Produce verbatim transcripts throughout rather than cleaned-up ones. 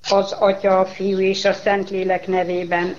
Az Atya, a Fiú és a Szentlélek nevében.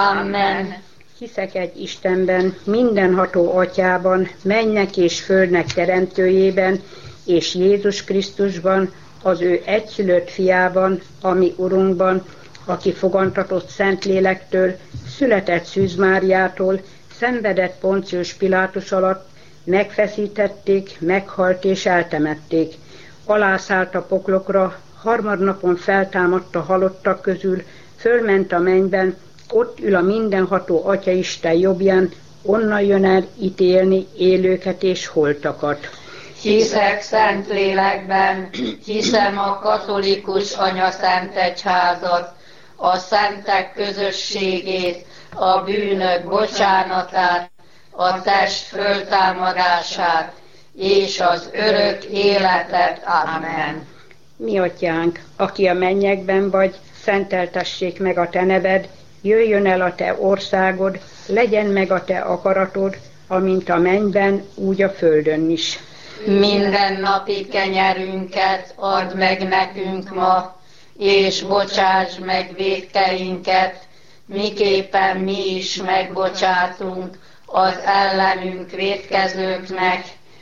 Amen. Hiszek egy Istenben, mindenható Atyában, mennek és földnek teremtőjében, és Jézus Krisztusban, az ő egyszülött fiában, ami Urunkban, aki fogantatott Szentlélektől, született Szűz Máriától, szenvedett Poncius Pilátus alatt, megfeszítették, meghalt és eltemették. Alászállt a poklokra, harmadnapon feltámadt a halottak közül, fölment a mennyben, ott ül a mindenható Atyaisten jobbján, onnan jön el ítélni élőket és holtakat. Hiszek Szentlélekben, hiszem a katolikus anyaszent egyházat, a szentek közösségét, a bűnök bocsánatát, a test föltámadását és az örök életet. Amen. Mi Atyánk, aki a mennyekben vagy, szenteltessék meg a te neved, jöjjön el a te országod, legyen meg a te akaratod, amint a mennyben, úgy a földön is. Minden napi kenyerünket add meg nekünk ma, és bocsáss meg vétkeinket, miképpen mi is megbocsátunk az ellenünk vétkezőknek,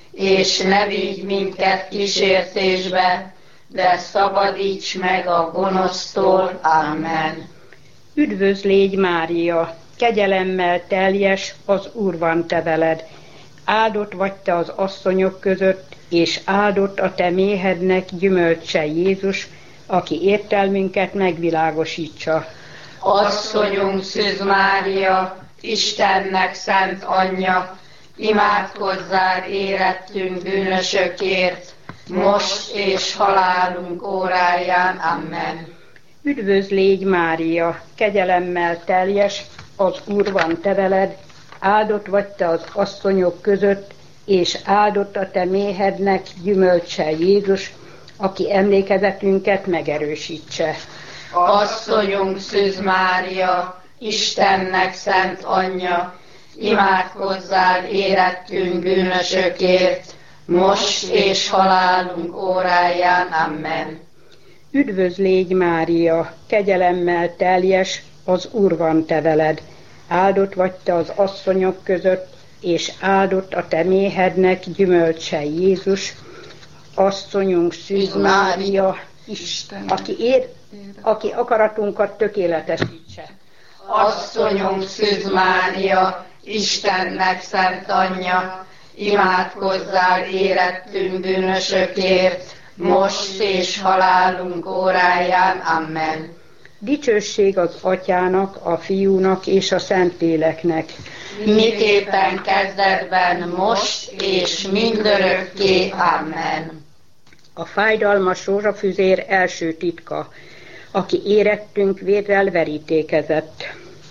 és ne vigy minket kísértésbe, de szabadíts meg a gonosztól. Amen. Üdvözl légy, Mária, kegyelemmel teljes, az Úr van te veled. Áldott vagy te az asszonyok között, és áldott a te méhednek gyümölcse Jézus, aki értelmünket megvilágosítsa. Asszonyunk Szűz Mária, Istennek szent anyja, imádkozzál érettünk bűnösökért, most és halálunk óráján. Amen. Üdvözl légy, Mária, kegyelemmel teljes, az Úr van te veled, áldott vagy te az asszonyok között, és áldott a te méhednek gyümölcse Jézus, aki emlékezetünket megerősítse. Asszonyunk Szűz Mária, Istennek szent anyja, imádkozzál érettünk bűnösökért, most és halálunk óráján. Amen. Üdvözl légy, Mária, kegyelemmel teljes, az Úr van te veled, áldott vagy te az asszonyok között, és áldott a te méhednek gyümölcse Jézus, asszonyunk Szűz Mária, Isten, aki, ér, aki akaratunkat tökéletesítse. Asszonyunk Szűz Mária, Istennek szent anyja, imádkozzál érettünk bűnösökért, most és halálunk óráján. Amen. Dicsőség az Atyának, a Fiúnak és a Szentléleknek. Miképpen kezdetben, most és mindörökké. Amen. A fájdalmas rózsafüzér első titka, aki érettünk vérrel verítékezett.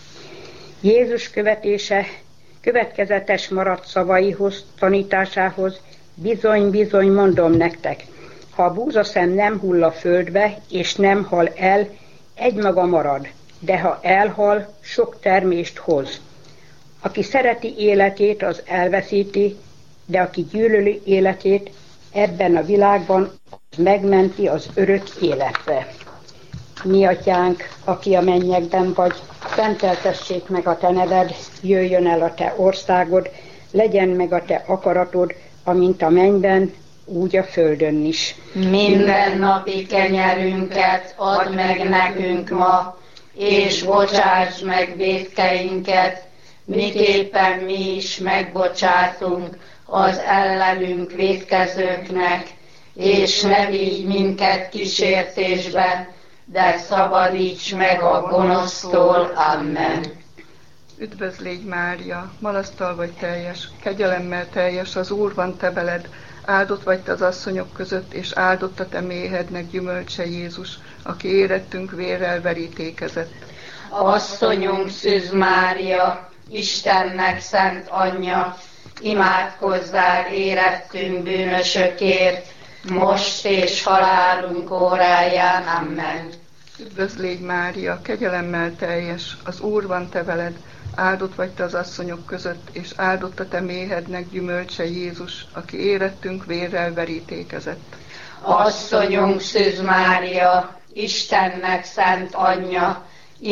Jézus követése következetes maradt szavaihoz, tanításához, bizony-bizony mondom nektek, ha a búzaszem nem hull a földbe, és nem hal el, egymaga marad, de ha elhal, sok termést hoz. Aki szereti életét, az elveszíti, de aki gyűlöli életét, ebben a világban az megmenti az örök életre. Mi Atyánk, aki a mennyekben vagy, szenteltessék meg a te neved, jöjjön el a te országod, legyen meg a te akaratod, amint a mennyben, úgy a földön is. Minden napi kenyerünket add meg nekünk ma, és bocsáss meg vétkeinket, miképpen mi is megbocsátunk az ellenünk vétkezőknek, és ne vigy minket kísértésbe, de szabadíts meg a gonosztól. Amen. Üdvözl légy, Mária, malasztal vagy teljes, kegyelemmel teljes, az Úr van te veled, áldott vagy te az asszonyok között, és áldott a te méhednek gyümölcse Jézus, aki érettünk vérrel verítékezett. Asszonyunk Szűz Mária, Istennek szent anyja, imádkozzál érettünk bűnösökért, most és halálunk óráján. Amen. Üdvözl légy, Mária, kegyelemmel teljes, az Úr van te veled, áldott vagy te az asszonyok között, és áldott a te méhednek gyümölcse Jézus, aki érettünk vérrel verítékezett. Asszonyunk Szűz Mária, Istennek szent anyja,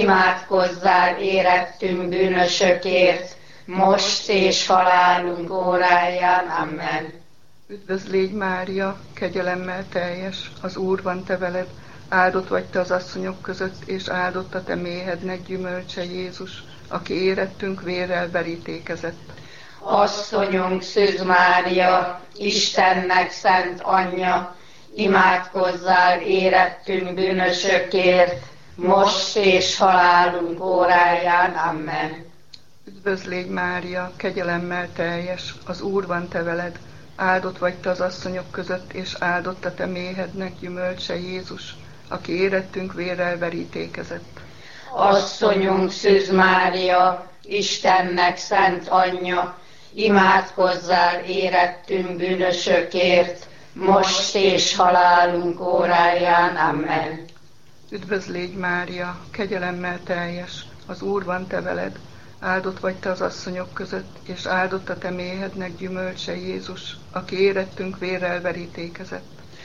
imádkozzál érettünk bűnösökért, most és halálunk óráján. Amen. Üdvözl légy Mária, kegyelemmel teljes, az Úr van te veled, áldott vagy te az asszonyok között, és áldott a te méhednek gyümölcse Jézus, aki érettünk vérrel verítékezett. Asszonyunk Szűz Mária, Istennek szent anyja, imádkozzál érettünk bűnösökért, most és halálunk óráján. Amen. Üdvözl légy Mária, kegyelemmel teljes, az Úr van te veled, áldott vagy te az asszonyok között, és áldott a te méhednek gyümölcse Jézus, aki érettünk vérrel verítékezett. Asszonyunk Szűz Mária, Istennek szent anyja, imádkozzál érettünk bűnösökért, most és halálunk óráján. Amen. Üdvözl légy Mária, kegyelemmel teljes, az Úr van te veled, áldott vagy te az asszonyok között, és áldott a te méhednek gyümölcse Jézus, aki érettünk vérrel verítékezett.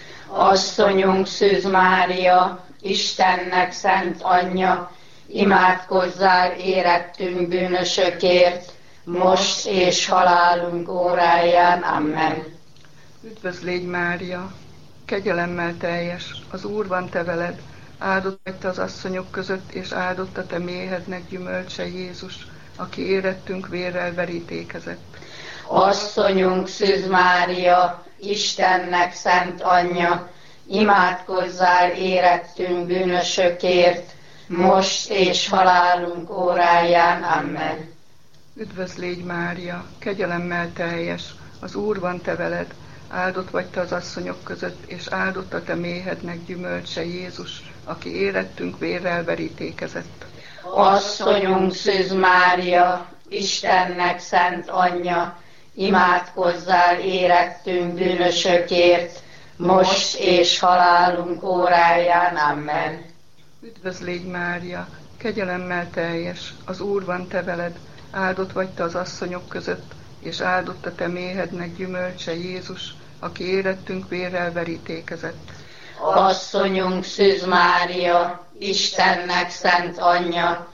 Asszonyunk Szűz Mária, Istennek szent anyja, imádkozzál érettünk bűnösökért, most és halálunk óráján. Amen. Üdvözl légy Mária, kegyelemmel teljes, az Úr van te veled, áldott vagy te az asszonyok között, és áldott a te méhednek gyümölcse Jézus, aki érettünk vérrel verítékezett. Asszonyunk Szűz Mária, Istennek szent anyja, imádkozzál érettünk bűnösökért, most és halálunk óráján. Amen. Üdvözl légy Mária, kegyelemmel teljes, az Úr van te veled, áldott vagy te az asszonyok között, és áldott a te méhednek gyümölcse Jézus, aki érettünk vérrel verítékezett. Asszonyunk Szűz Mária, Istennek szent anyja, imádkozzál érettünk bűnösökért, most és halálunk óráján. Amen. Üdvözl légy Mária, kegyelemmel teljes, az Úr van te veled, áldott vagy te az asszonyok között, és áldott a te méhednek gyümölcse Jézus, aki érettünk vérrel verítékezett. Asszonyunk Szűz Mária, Istennek szent anyja,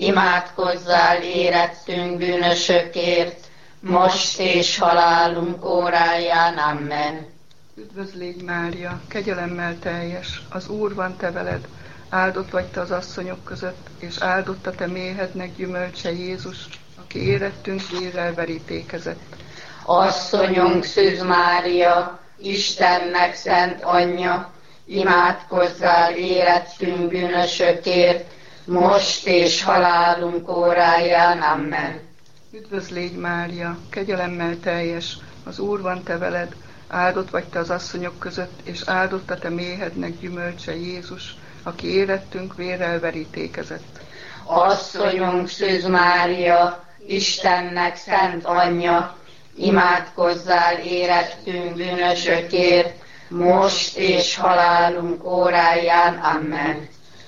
imádkozzál érettünk bűnösökért, most és halálunk óráján. Amen. Üdvözl légy Mária, kegyelemmel teljes, az Úr van te veled, áldott vagy te az asszonyok között, és áldott a te méhednek gyümölcse Jézus, aki érettünk vérrel verítékezett. Asszonyunk Szűz Mária, Istennek szent anyja, imádkozzál érettünk bűnösökért, most és halálunk óráján. Amen. Üdvözl légy Mária, kegyelemmel teljes, az Úr van te veled, áldott vagy te az asszonyok között, és áldott a te méhednek gyümölcse Jézus, aki érettünk vérrel verítékezett. Asszonyunk Szűz Mária, Istennek szent anyja, imádkozzál érettünk bűnösökért, most és halálunk óráján. Amen.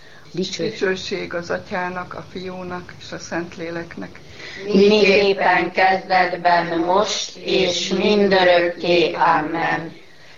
Dicsőség az Atyának, a Fiúnak és a Szentléleknek. Miképpen kezdetben, most és mindörökké. Amen.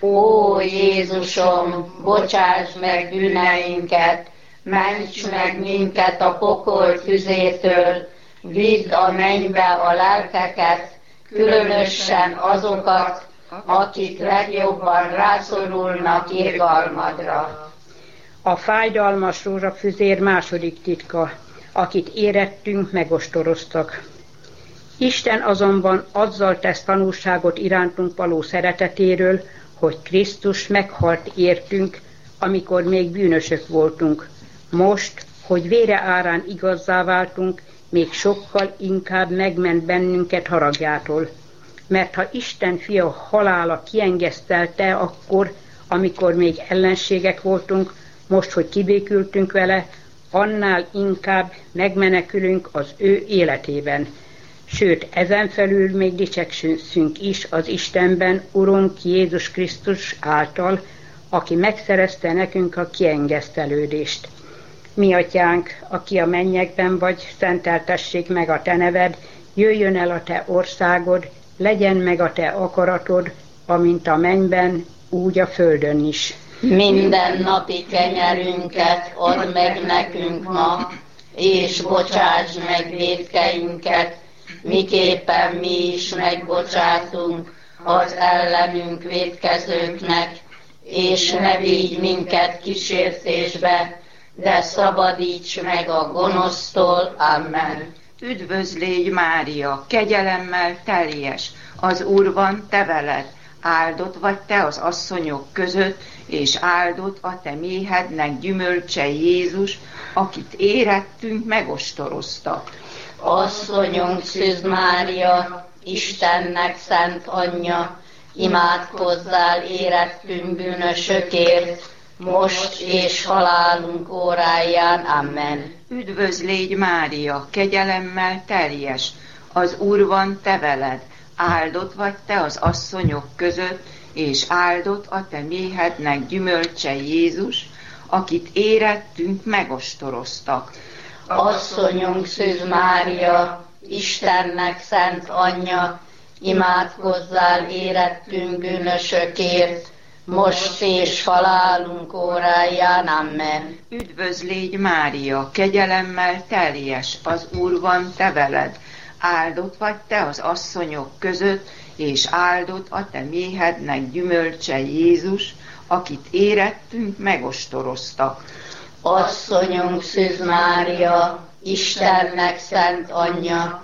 Ó Jézusom, bocsáss meg bűneinket, ments meg minket a pokol tüzétől, vidd a mennybe a lelkeket, különösen azokat, akik legjobban rászorulnak irgalmadra. A fájdalmas rózsafüzér második titka, akit érettünk, megostoroztak. Isten azonban azzal tesz tanúságot irántunk való szeretetéről, hogy Krisztus meghalt értünk, amikor még bűnösök voltunk. Most, hogy vére árán igazzá váltunk, még sokkal inkább megment bennünket haragjától. Mert ha Isten fia halála kiengesztelte akkor, amikor még ellenségek voltunk, most, hogy kibékültünk vele, annál inkább megmenekülünk az ő életében. Sőt, ezen felül még dicsekszünk is az Istenben, Urunk Jézus Krisztus által, aki megszerezte nekünk a kiengesztelődést. Mi Atyánk, aki a mennyekben vagy, szenteltessék meg a te neved, jöjjön el a te országod, legyen meg a te akaratod, amint a mennyben, úgy a földön is. Minden napi kenyerünket add meg nekünk ma, és bocsásd meg vétkeinket, miképpen mi is megbocsátunk az ellenünk vétkezőknek, és ne vigy minket kísértésbe, de szabadíts meg a gonosztól. Amen. Üdvözl légy, Mária, kegyelemmel teljes, az Úr van te veled, áldott vagy te az asszonyok között, és áldott a te méhednek gyümölcse Jézus, akit érettünk megostoroztak. Asszonyunk Szűz Mária, Istennek szent anyja, imádkozzál érettünk bűnösökért, most és halálunk óráján. Amen. Üdvözl légy, Mária, kegyelemmel teljes, az Úr van te veled, áldott vagy te az asszonyok között, és áldott a te méhednek gyümölcse Jézus, akit érettünk megostoroztak. Asszonyunk Szűz Mária, Istennek szent anyja, imádkozzál érettünk bűnösökért, most és halálunk óráján. Amen. Üdvözl légy, Mária, kegyelemmel teljes, az Úr van te veled, áldott vagy te az asszonyok között, és áldott a te méhednek gyümölcse Jézus, akit érettünk megostoroztak. Asszonyunk Szűz Mária, Istennek szent anyja,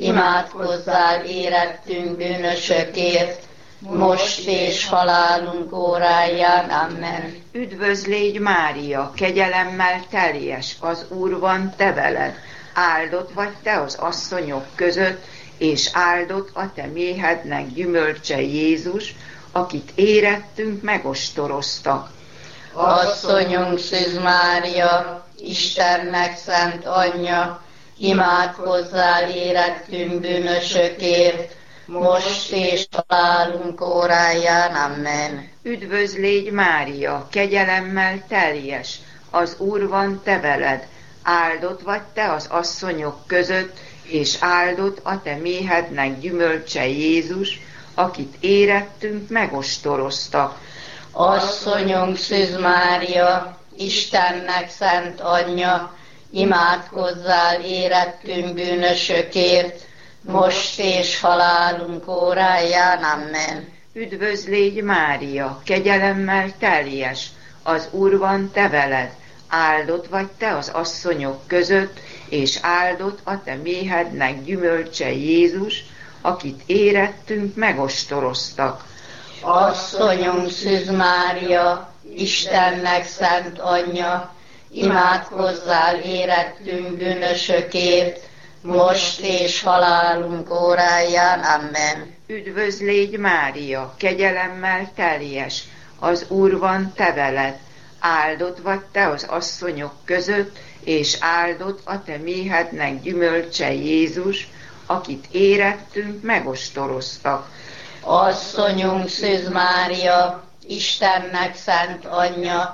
imádkozzál érettünk bűnösökért, most és halálunk óráján. Amen. Üdvözl légy, Mária, kegyelemmel teljes, az Úr van te veled, áldott vagy te az asszonyok között, és áldott a te méhednek gyümölcse Jézus, akit érettünk megostoroztak. Asszonyunk Szűz Mária, Istennek szent anyja, imádkozzál érettünk bűnösökért, most és halálunk óráján. Amen. Üdvözl légy, Mária, kegyelemmel teljes, az Úr van te veled, áldott vagy te az asszonyok között, és áldott a te méhednek gyümölcse Jézus, akit érettünk megostoroztak. Asszonyunk Szűz Mária, Istennek szent anyja, imádkozzál érettünk bűnösökért, most és halálunk óráján. Amen. Üdvözl légy, Mária, kegyelemmel teljes, az Úr van te veled, áldott vagy te az asszonyok között, és áldott a te méhednek gyümölcse Jézus, akit érettünk megostoroztak. Asszonyunk Szűz Mária, Istennek szent anyja, imádkozzál érettünk bűnösökért, most és halálunk óráján. Amen. Üdvözl légy, Mária, kegyelemmel teljes, az Úr van te veled, áldott vagy te az asszonyok között, és áldott a te méhednek gyümölcse Jézus, akit érettünk megostoroztak. Asszonyunk Szűz Mária, Istennek szent anyja,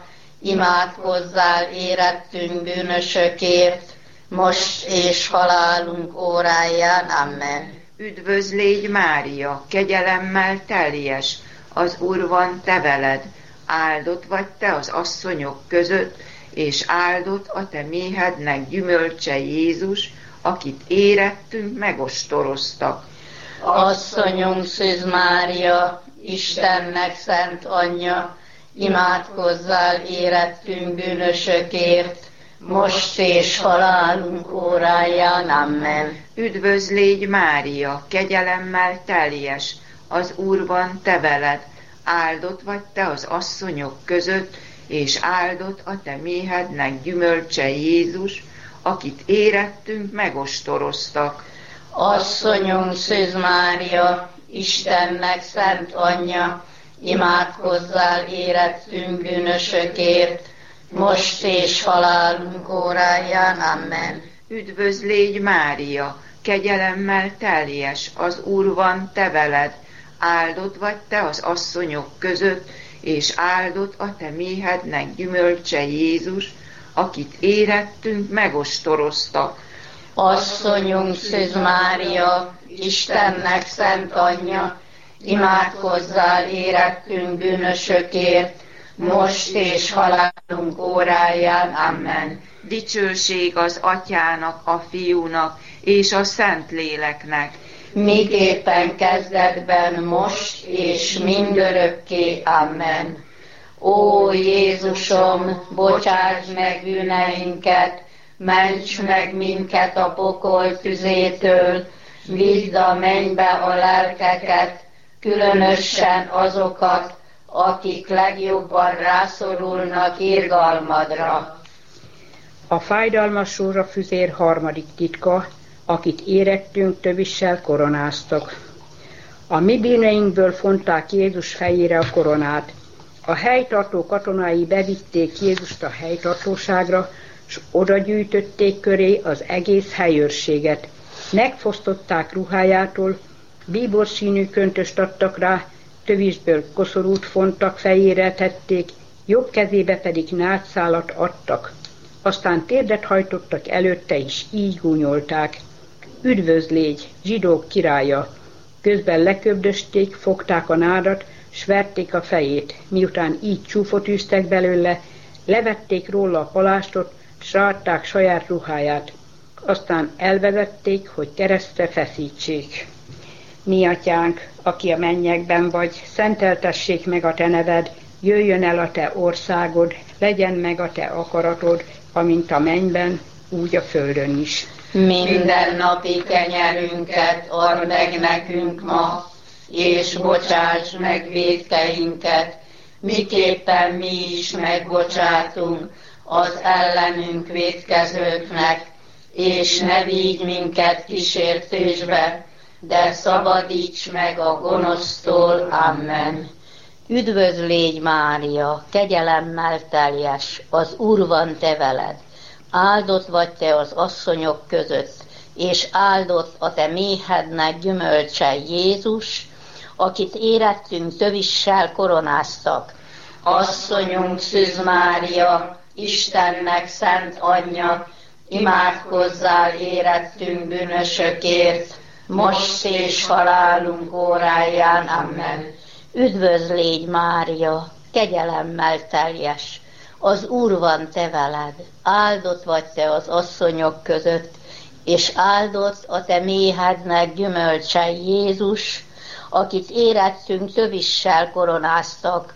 imádkozzál érettünk bűnösökért, most és halálunk óráján. Amen. Üdvözl légy, Mária, kegyelemmel teljes, az Úr van te veled, áldott vagy te az asszonyok között, és áldott a te méhednek gyümölcse Jézus, akit érettünk megostoroztak. Asszonyunk Szűz Mária, Istennek szent anyja, imádkozzál érettünk bűnösökért, most és halálunk óráján. Amen. Üdvözl légy, Mária, kegyelemmel teljes, az Úr van te veled, áldott vagy te az asszonyok között, és áldott a te méhednek gyümölcse Jézus, akit érettünk megostoroztak. Asszonyunk Szűz Mária, Istennek szent anyja, imádkozzál érettünk bűnösökért, most és halálunk óráján. Amen. Üdvözl légy, Mária, kegyelemmel teljes, az Úr van te veled, áldott vagy te az asszonyok között, és áldott a te méhednek gyümölcse Jézus, akit érettünk megostoroztak. Asszonyunk Szűz Mária, Istennek szent anyja, imádkozzál érettünk bűnösökért, most és halálunk óráján. Amen. Dicsőség az Atyának, a Fiúnak és a Szentléleknek, miképpen kezdetben, most és mindörökké. Amen. Ó Jézusom, bocsáss meg bűneinket, ments meg minket a pokol tüzétől, vidd a mennybe a lelkeket, különösen azokat, akik legjobban rászorulnak irgalmadra. A fájdalmas rózsafüzér harmadik titka, akit érettünk tövissel koronáztak. A mi bűneinkből fonták Jézus fejére a koronát. A helytartó katonái bevitték Jézust a helytartóságra, s oda gyűjtötték köré az egész helyőrséget. Megfosztották ruhájától, bíborszínű köntöst adtak rá, tövisből koszorút fontak, fejére tették, jobb kezébe pedig nátszálat adtak. Aztán térdet hajtottak előtte, és így gúnyolták: üdvözlégy, zsidók királya! Közben leköbdösték, fogták a nádat, s verték a fejét. Miután így csúfot űztek belőle, levették róla a palástot, s ráadták saját ruháját. Aztán elvezették, hogy keresztre feszítsék. Mi atyánk, aki a mennyekben vagy, szenteltessék meg a te neved, jöjjön el a te országod, legyen meg a te akaratod, amint a mennyben, úgy a földön is. Minden napi kenyerünket add meg nekünk ma, és bocsáss meg vétkeinket, miképpen mi is megbocsátunk az ellenünk vétkezőknek, és ne vigy minket kísértésbe, de szabadíts meg a gonosztól. Amen. Üdvözlégy Mária, kegyelemmel teljes, az Úr van te veled. Áldott vagy te az asszonyok között, és áldott a te méhednek gyümölcse Jézus, akit érettünk tövissel koronáztak. Asszonyunk Szűz Mária, Istennek szent anyja, imádkozzál érettünk bűnösökért, most és halálunk óráján. Amen. Üdvözlégy Mária, kegyelemmel teljes, az Úr van te veled, áldott vagy te az asszonyok között, és áldott a te méhednek gyümölcse Jézus, akit érettünk tövissel koronáztak.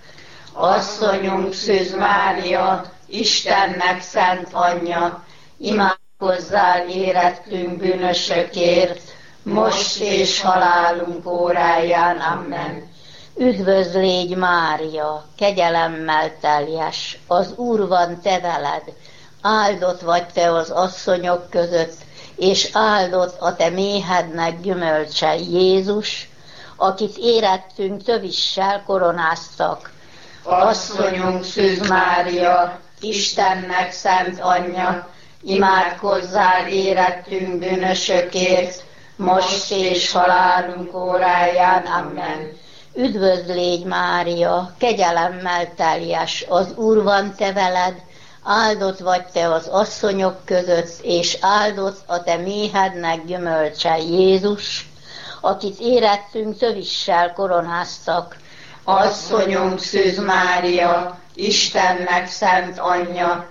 Asszonyunk Szűz Mária, Istennek szent anyja, imádkozzál érettünk bűnösökért, most és halálunk óráján. Amen. Üdvözlégy Mária, kegyelemmel teljes, az Úr van te veled, áldott vagy te az asszonyok között, és áldott a te méhednek gyümölcse Jézus, akit érettünk tövissel koronáztak. Asszonyunk Szűz Mária, Istennek szent anyja, imádkozzál érettünk bűnösökért, most és halálunk óráján. Amen. Üdvözlégy Mária, kegyelemmel teljes, az Úr van te veled, áldott vagy te az asszonyok között, és áldott a te méhednek gyümölcse Jézus, akit érettünk tövissel koronáztak. Asszonyunk Szűz Mária, Istennek szent anyja,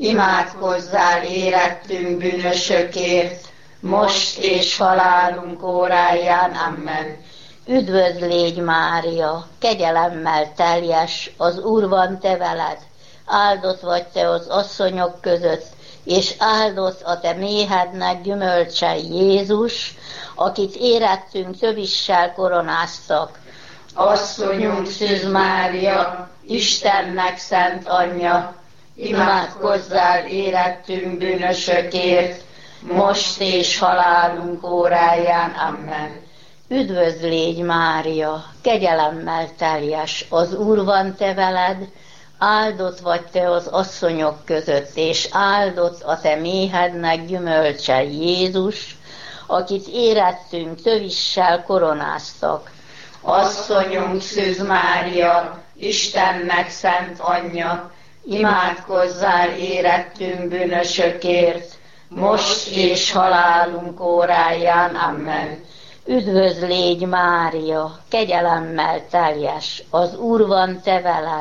imádkozzál érettünk bűnösökért, most és halálunk óráján. Amen. Üdvözlégy Mária, kegyelemmel teljes, az Úr van te veled, áldott vagy te az asszonyok között, és áldott a te méhednek gyümölcse Jézus, akit érettünk tövissel koronáztak. Asszonyunk Szűz Mária, Istennek szent anyja, imádkozzál érettünk bűnösökért, most és halálunk óráján. Amen. Üdvözlégy Mária, kegyelemmel teljes, az Úr van te veled, áldott vagy te az asszonyok között, és áldott a te méhednek gyümölcse Jézus, akit érettünk tövissel koronáztak. Asszonyunk Szűz Mária, Istennek szent anyja, imádkozzál érettünk bűnösökért, most és halálunk óráján. Amen. Üdvözlégy Mária, kegyelemmel teljes, az Úr van te veled,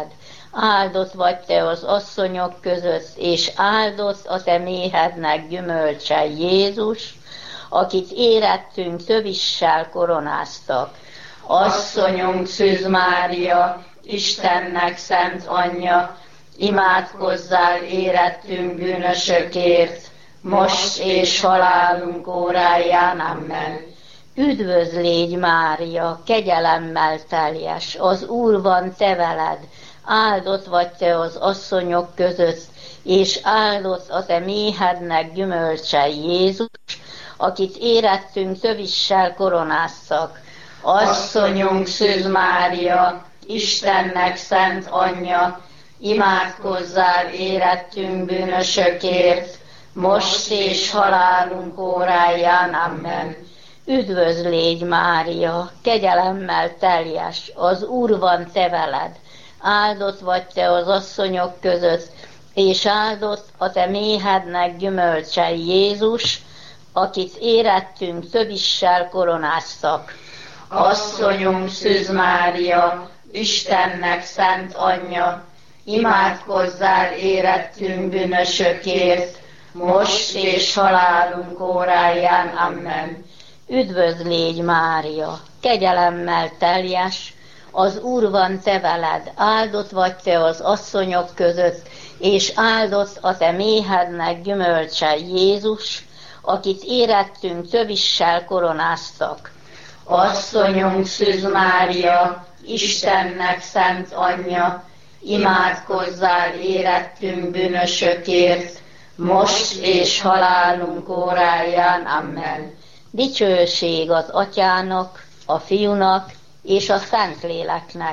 áldott vagy te az asszonyok között, és áldott a te méhednek gyümölcse Jézus, akit érettünk tövissel koronáztak. Asszonyunk Szűz Mária, Istennek szent anyja, imádkozzál érettünk bűnösökért, most és halálunk óráján. Amen. Üdvözl légy Mária, kegyelemmel teljes, az Úr van te veled, áldott vagy te az asszonyok között, és áldott a te méhednek gyümölcse Jézus, akit érettünk tövissel koronáztak. Asszonyunk Szűz Mária, Istennek szent anyja, imádkozzál érettünk bűnösökért, most és halálunk óráján. Amen. Üdvözl légy Mária, kegyelemmel teljes, az Úr van te veled, áldott vagy te az asszonyok között, és áldott a te méhednek gyümölcse Jézus, akit érettünk tövissel koronáztak. Asszonyunk Szűz Mária, Istennek szent anyja, imádkozzál érettünk bűnösökért, most és halálunk óráján. Amen. Üdvözl légy Mária, kegyelemmel teljes, az Úr van te veled, áldott vagy te az asszonyok között, és áldott a te méhednek gyümölcse Jézus, akit érettünk tövissel koronáztak. Asszonyunk Szűz Mária, Istennek szent anyja, imádkozzál érettünk bűnösökért, most és halálunk óráján. Amen. Dicsőség az Atyának, a Fiúnak és a Szentléleknek,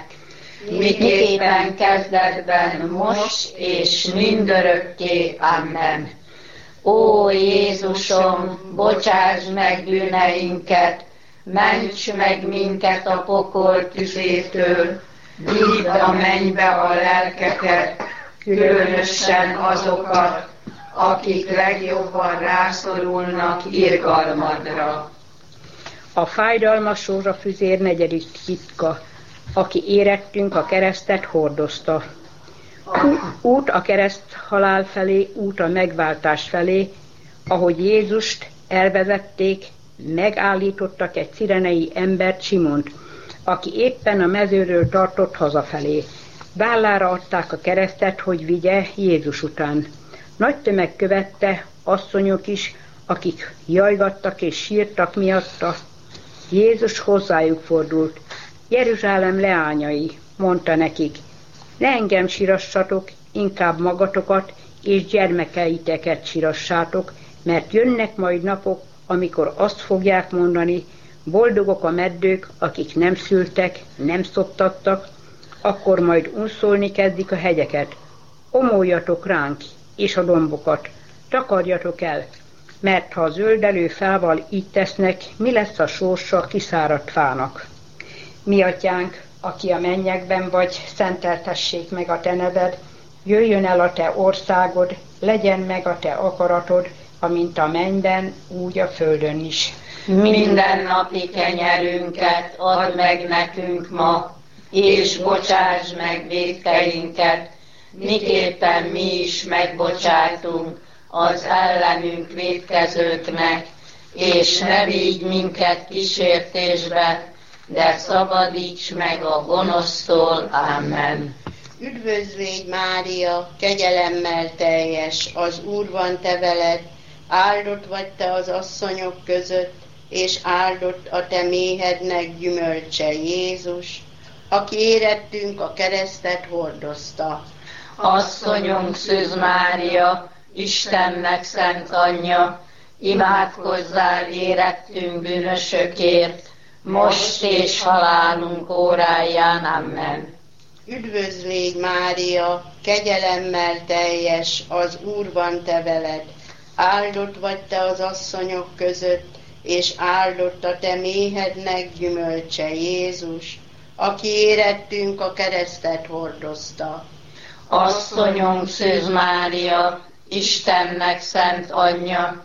miképpen kezdetben, most és mindörökké. Amen. Ó Jézusom, bocsáss meg bűneinket, ments meg minket a pokol tüzétől, vidd a mennybe a lelkeket, különösen azokat, akik legjobban rászorulnak irgalmadra. A fájdalmas rózsafüzér negyedik titka, aki érettünk a keresztet hordozta. Út a kereszt halál felé, út a megváltás felé, ahogy Jézust elvezették, megállítottak egy cirenei embert, Simont, aki éppen a mezőről tartott hazafelé. Vállára adták a keresztet, hogy vigye Jézus után. Nagy tömeg követte, asszonyok is, akik jajgattak és sírtak miatta. Jézus hozzájuk fordult. Jeruzsálem leányai, mondta nekik, ne engem sírassatok, inkább magatokat és gyermekeiteket sírassátok, mert jönnek majd napok, amikor azt fogják mondani, boldogok a meddők, akik nem szültek, nem szoptattak, akkor majd unszolni kezdik a hegyeket. Omoljatok ránk és a dombokat, takarjatok el, mert ha a zöldelő fával így tesznek, mi lesz a sorsa a kiszáradt fának? Mi atyánk, aki a mennyekben vagy, szenteltessék meg a te neved, jöjjön el a te országod, legyen meg a te akaratod, amint a mennyben, úgy a földön is. Minden napi kenyerünket add meg nekünk ma, és bocsáss meg vétkeinket, miképpen mi is megbocsátunk az ellenünk vétkezőknek, és ne vigy minket kísértésbe, de szabadíts meg a gonosztól. Amen. Üdvözl légy Mária, kegyelemmel teljes, az Úr van te veled, áldott vagy te az asszonyok között, és áldott a te méhednek gyümölcse Jézus, aki érettünk a keresztet hordozta. Asszonyunk Szűz Mária, Istennek szent anyja, imádkozzál érettünk bűnösökért, most és halálunk óráján. Amen. Üdvözl légy Mária, kegyelemmel teljes, az Úr van te veled, áldott vagy te az asszonyok között, és áldott a te méhednek gyümölcse Jézus, aki érettünk a keresztet hordozta. Asszonyunk Szűz Mária, Istennek szent anyja,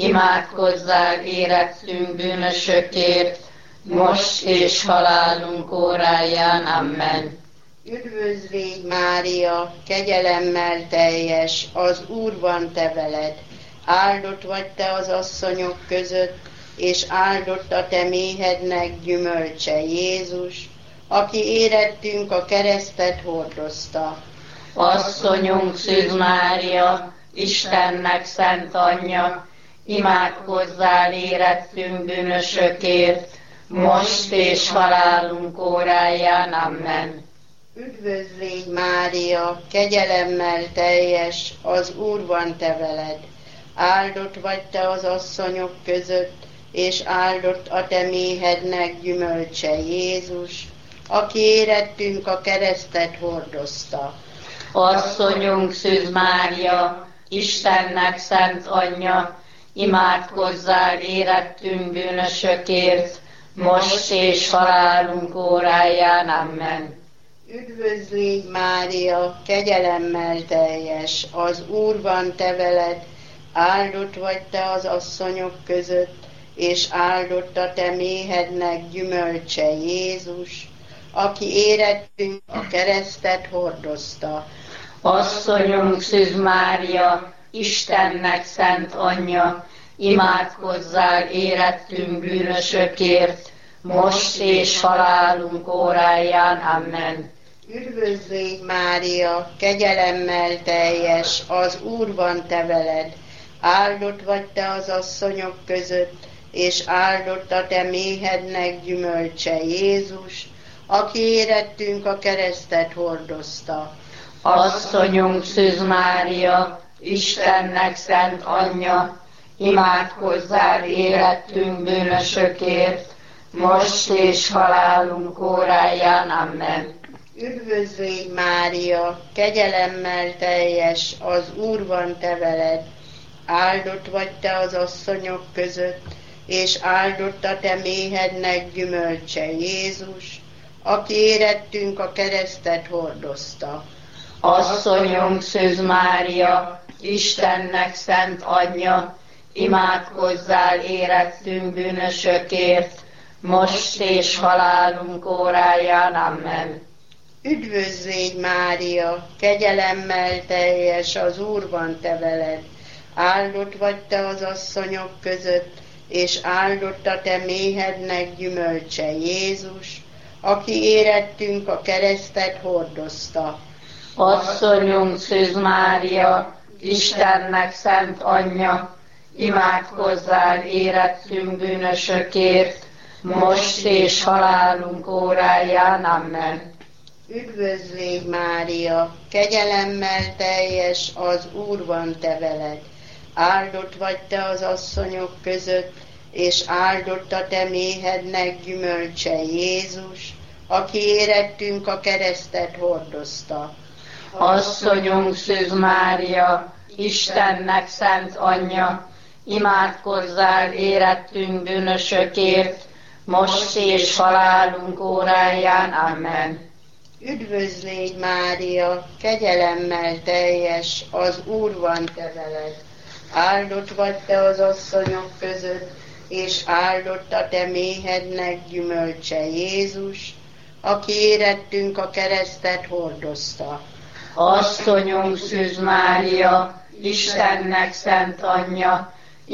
imádkozzál érettünk bűnösökért, most és halálunk óráján. Amen. Üdvözl légy, Mária, kegyelemmel teljes, az Úr van te veled. Áldott vagy te az asszonyok között, és áldott a te méhednek gyümölcse, Jézus, aki érettünk a keresztet hordozta. Asszonyunk Szűz Mária, Istennek szent anyja, imádkozzál érettünk bűnösökért, most és halálunk óráján. Amen. Üdvözl légy, Mária, kegyelemmel teljes, az Úr van te veled. Áldott vagy te az asszonyok között, és áldott a te méhednek gyümölcse, Jézus, aki érettünk a keresztet hordozta. Asszonyunk Szűz Mária, Istennek szent anyja, imádkozzál érettünk bűnösökért, most és halálunk óráján. Amen. Üdvözl légy, Mária, kegyelemmel teljes, az Úr van te veled, áldott vagy te az asszonyok között, és áldott a te méhednek gyümölcse, Jézus, aki érettünk a keresztet hordozta. Asszonyunk Szűz Mária, Istennek szent anyja, imádkozzál érettünk bűnösökért, most és halálunk óráján. Amen. Üdvözl légy, Mária, kegyelemmel teljes, az Úr van te veled, áldott vagy te az asszonyok között, és áldott a te méhednek gyümölcse, Jézus, aki érettünk a keresztet hordozta. Asszonyunk Szűz Mária, Istennek szent anyja, imádkozzál érettünk bűnösökért, most és halálunk óráján. Amen. Üdvözl légy, Mária, kegyelemmel teljes, az Úr van te veled, áldott vagy te az asszonyok között, és áldott a te méhednek gyümölcse, Jézus, aki érettünk a keresztet hordozta. Asszonyunk Szűz Mária, Istennek szent anyja, imádkozzál érettünk bűnösökért, most és halálunk óráján. Amen. Üdvözl légy, Mária, kegyelemmel teljes, az Úr van te veled, áldott vagy te az asszonyok között, és áldott a te méhednek gyümölcse, Jézus, aki érettünk a keresztet hordozta. Asszonyunk Szűz Mária, Istennek szent anyja, imádkozzál érettünk bűnösökért, most és halálunk óráján. Amen. Üdvözl légy, Mária, kegyelemmel teljes, az Úr van te veled, áldott vagy te az asszonyok között, és áldott a te méhednek gyümölcse, Jézus, aki érettünk a keresztet hordozta. Asszonyunk Szűz Mária, Istennek szent anyja, imádkozzál érettünk bűnösökért, most és halálunk óráján. Amen. Üdvözl légy, Mária, kegyelemmel teljes, az Úr van te veled, áldott vagy te az asszonyok között, és áldott a te méhednek gyümölcse, Jézus, aki érettünk a keresztet hordozta. Asszonyunk Szűz Mária, Istennek szent anyja,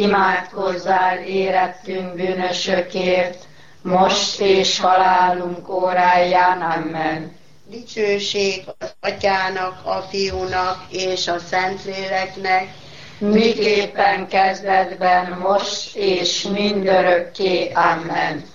imádkozzál érettünk bűnösökért, most és halálunk óráján. Amen. Dicsőség az Atyának, a Fiúnak és a Szentléleknek, miképpen kezdetben, most és mindörökké. Amen.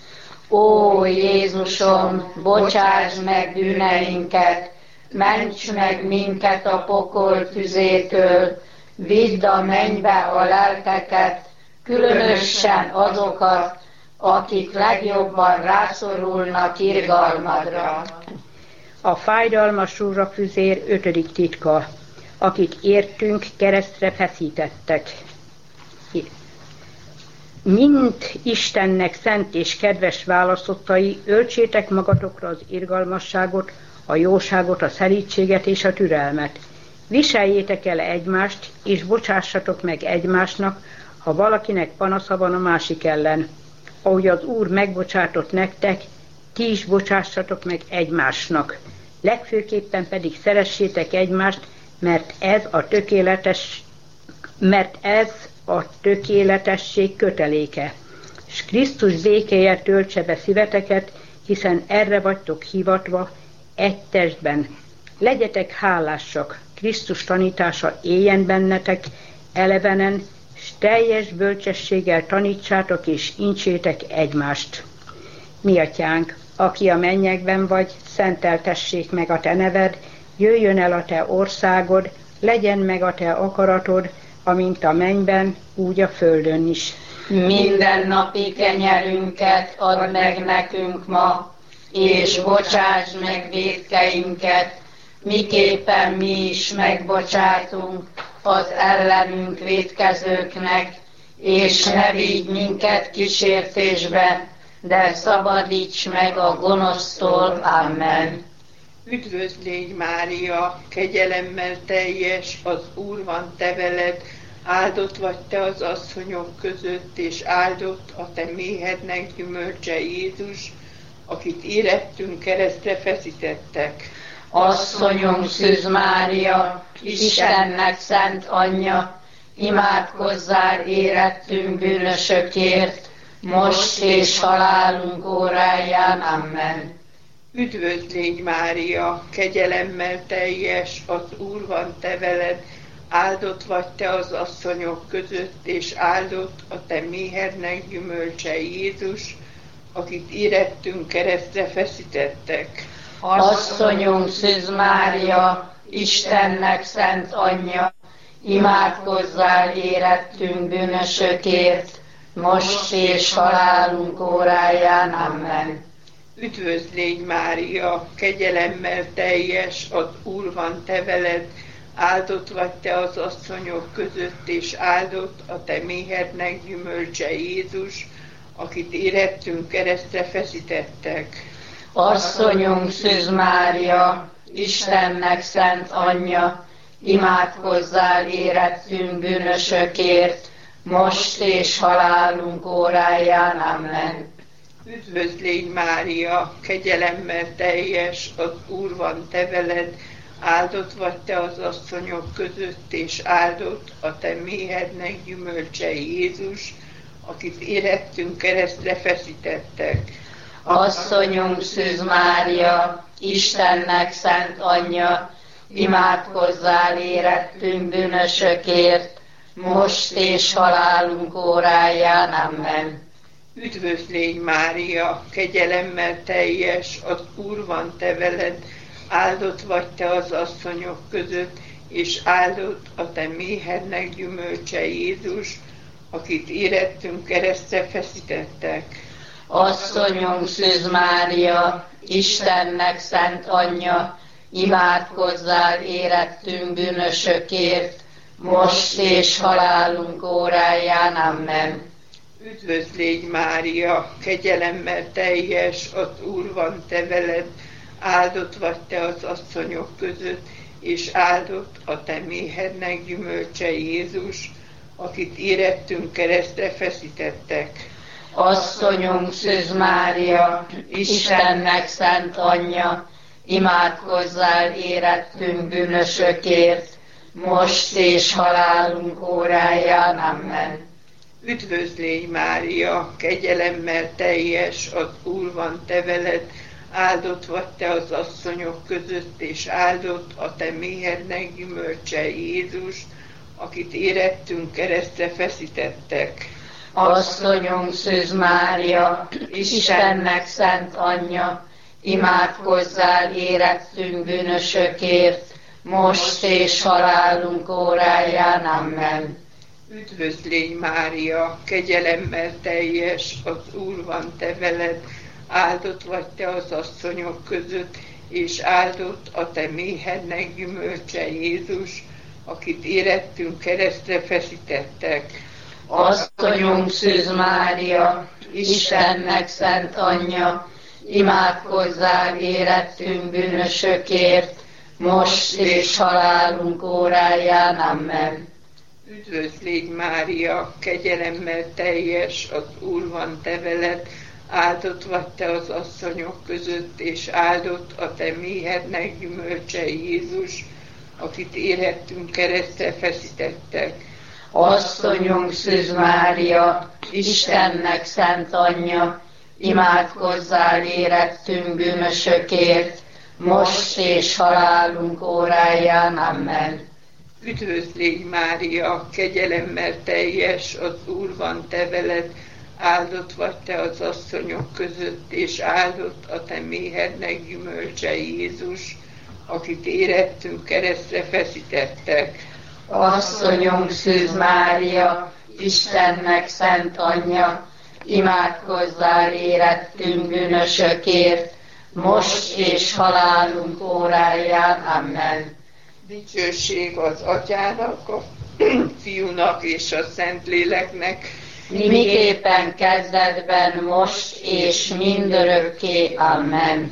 Ó Jézusom, bocsáss meg bűneinket, ments meg minket a pokol tüzétől, vidd a mennybe a lelkeket, különösen azokat, akik legjobban rászorulnak irgalmadra. A fájdalmas rózsafüzér ötödik titka, akik értünk keresztre feszítettek. Mint Istennek szent és kedves választottai, öltsétek magatokra az irgalmasságot, a jóságot, a szelídséget és a türelmet. Viseljétek el egymást, és bocsássatok meg egymásnak, ha valakinek panasza van a másik ellen. Ahogy az Úr megbocsátott nektek, ti is bocsássatok meg egymásnak. legfőképpen pedig szeressétek egymást, mert ez a tökéletes, mert ez a tökéletesség köteléke. S Krisztus békéje töltse be szíveteket, hiszen erre vagytok hivatva egy testben. Legyetek hálásak, Krisztus tanítása éljen bennetek elevenen, s teljes bölcsességgel tanítsátok és incsétek egymást. Mi atyánk, aki a mennyekben vagy, szenteltessék meg a te neved, jöjjön el a te országod, legyen meg a te akaratod, amint a mennyben, úgy a földön is. Minden napi kenyerünket add meg nekünk ma, és bocsásd meg vétkeinket, miképpen mi is megbocsátunk az ellenünk vétkezőknek, és ne vigy minket kísértésbe, de szabadíts meg a gonosztól. Amen. Üdvözlégy Mária, kegyelemmel teljes, az Úr van te veled, áldott vagy te az asszonyok között, és áldott a te méhednek gyümölcse Jézus, akit érettünk keresztre feszítettek. Asszonyom Szűz Mária, Istennek szent anyja, imádkozzál érettünk bűnösökért, most és halálunk óráján. Amen. Üdvözlégy Mária, kegyelemmel teljes, az Úr van te veled, áldott vagy te az asszonyok között, és áldott a te méhednek gyümölcse Jézus, akit érettünk keresztre feszítettek. Asszonyom Szűz Mária, Istennek szent anyja, imádkozzál érettünk bűnösökért, most és halálunk óráján. Amen. Üdvözlégy Mária, kegyelemmel teljes, az Úr van te veled, áldott vagy te az asszonyok között, és áldott a te méhednek gyümölcse Jézus, akit érettünk keresztre feszítettek. Asszonyom Szűz Mária, Istennek szent anyja, imádkozzál érettünk bűnösökért, most és halálunk óráján. Amen. Üdvözlégy Mária, kegyelemmel teljes, az Úr van te veled, áldott vagy te az asszonyok között, és áldott a te méhednek gyümölcse Jézus, akit érettünk keresztre feszítettek. Asszonyom Szűz Mária, Istennek szent anyja, imádkozzál érettünk bűnösökért, most és halálunk óráján. Amen. Üdvözlégy Mária, kegyelemmel teljes, az Úr van te veled, áldott vagy te az asszonyok között, és áldott a te méhednek gyümölcse Jézus, akit érettünk keresztre feszítettek. Asszonyom Szűz Mária, Istennek szent anyja, imádkozzál érettünk bűnösökért, most és halálunk óráján. Amen. Üdvözlégy Mária, kegyelemmel teljes, az Úr van te veled, áldott vagy te az asszonyok között, és áldott a te méhednek gyümölcse Jézus, akit érettünk keresztre feszítettek. Asszonyom Szűz Mária, Istennek szent anyja, imádkozzál érettünk bűnösökért, most és halálunk óráján. Amen. Üdvözlégy Mária, kegyelemmel teljes, az Úr van te veled, áldott vagy te az asszonyok között, és áldott a te méhednek gyümölcse Jézus, akit érettünk keresztre feszítettek. Asszonyom Szűz Mária, Istennek szent anyja, imádkozzál érettünk bűnösökért, most és halálunk óráján. Amen. Üdvözlégy Mária, kegyelemmel teljes, az Úr van te veled, áldott vagy te az asszonyok között, és áldott a te méhednek gyümölcse Jézus, akit érettünk keresztre feszítettek. Asszonyom Szűz Mária, Istennek szent anyja, imádkozzál érettünk bűnösökért, most és halálunk óráján. Amen. Üdvözlégy Mária, kegyelemmel teljes, az Úr van te veled, áldott vagy te az asszonyok között, és áldott a te méhednek gyümölcse Jézus, akit érettünk keresztre feszítettek. Asszonyunk Szűz Mária, Istennek szent anyja, imádkozzál érettünk bűnösökért, most és halálunk óráján. Amen. Üdvözl légy Mária, kegyelemmel teljes, az Úr van te veled, áldott vagy te az asszonyok között, és áldott a te méhednek gyümölcse Jézus, akit érettünk keresztre feszítettek. Asszonyunk Szűz Mária, Istennek szent anyja, imádkozzál érettünk bűnösökért, most és halálunk óráján. Amen. Dicsőség az Atyának, a Fiúnak és a Szentléleknek, miképpen kezdetben, most és mindörökké. Amen.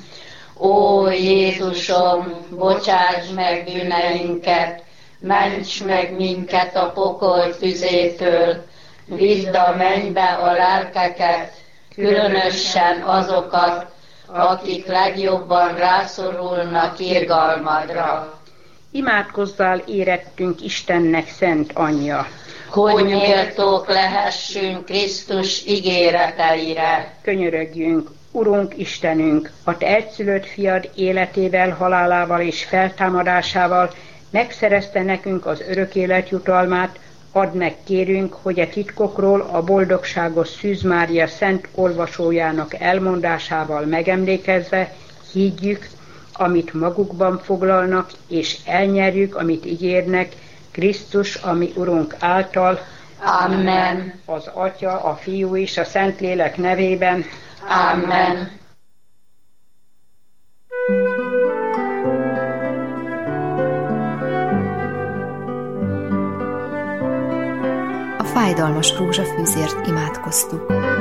Ó Jézusom, bocsáss meg bűneinket, ments meg minket a pokol tüzétől, vidd a mennybe a lelkeket, különösen azokat, akik legjobban rászorulnak irgalmadra. Imádkozzál érettünk Istennek szent anyja, hogy méltók lehessünk Krisztus ígéreteire. Könyörögjünk, Urunk Istenünk, a te egyszülött fiad életével, halálával és feltámadásával megszerezte nekünk az örök élet jutalmát, add meg kérünk, hogy a titkokról a boldogságos Szűz Mária szent olvasójának elmondásával megemlékezve higgyük, amit magukban foglalnak, és elnyerjük, amit ígérnek, Krisztus, ami Urunk által. Amen. Az Atya, a Fiú és a Szentlélek nevében. Amen. A fájdalmas rózsafűzért imádkoztuk.